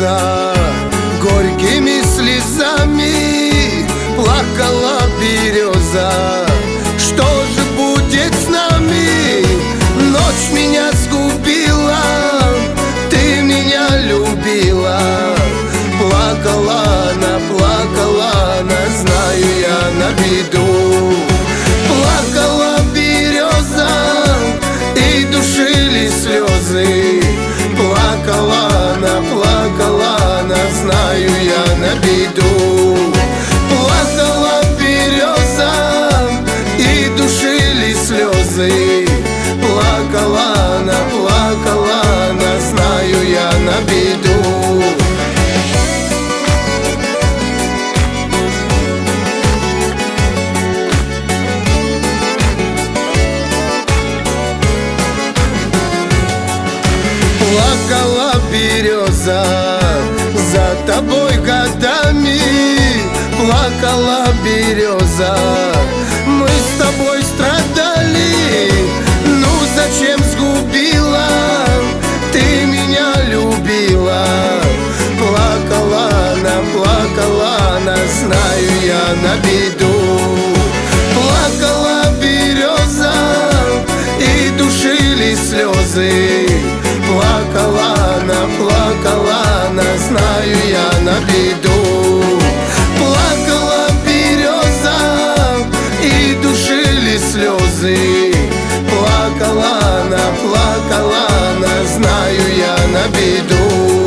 береза, горькими слезами плакала береза. Что же будет с нами? Ночь меня сгубила, ты меня любила. Плакала она, знаю я на беду. Плакала береза, и душили слезы. Плакала она, знаю я на беду. Плакала береза, и душили слезы. Плакала она, знаю я на беду. Плакала береза за тобой годами. Плакала береза, мы с тобой страдали. Ну зачем сгубила? Ты меня любила. Плакала она, знаю я на беду. Плакала береза, и душили слезы. Плакала она, знаю я на беду. Плакала береза, и душили слезы. Плакала она, знаю я на беду.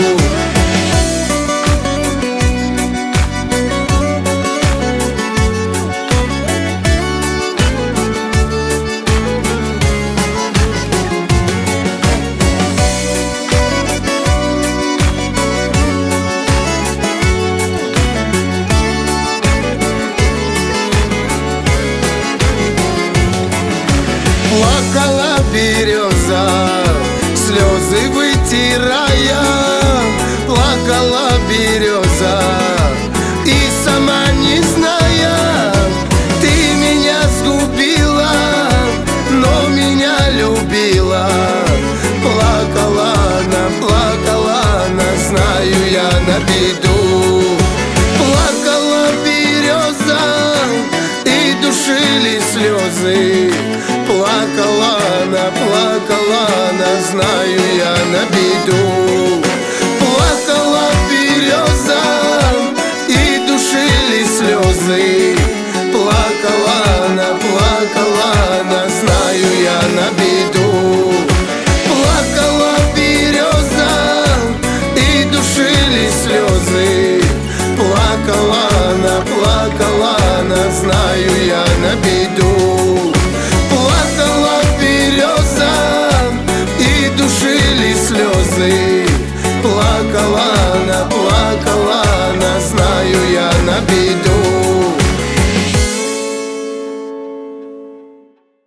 Плакала береза, слезы вытирая. Плакала береза, и сама не зная. Ты меня сгубила, но меня любила. Плакала она, знаю я на беду. Плакала береза, и душили слезы. Плакала она, знаю я на беду.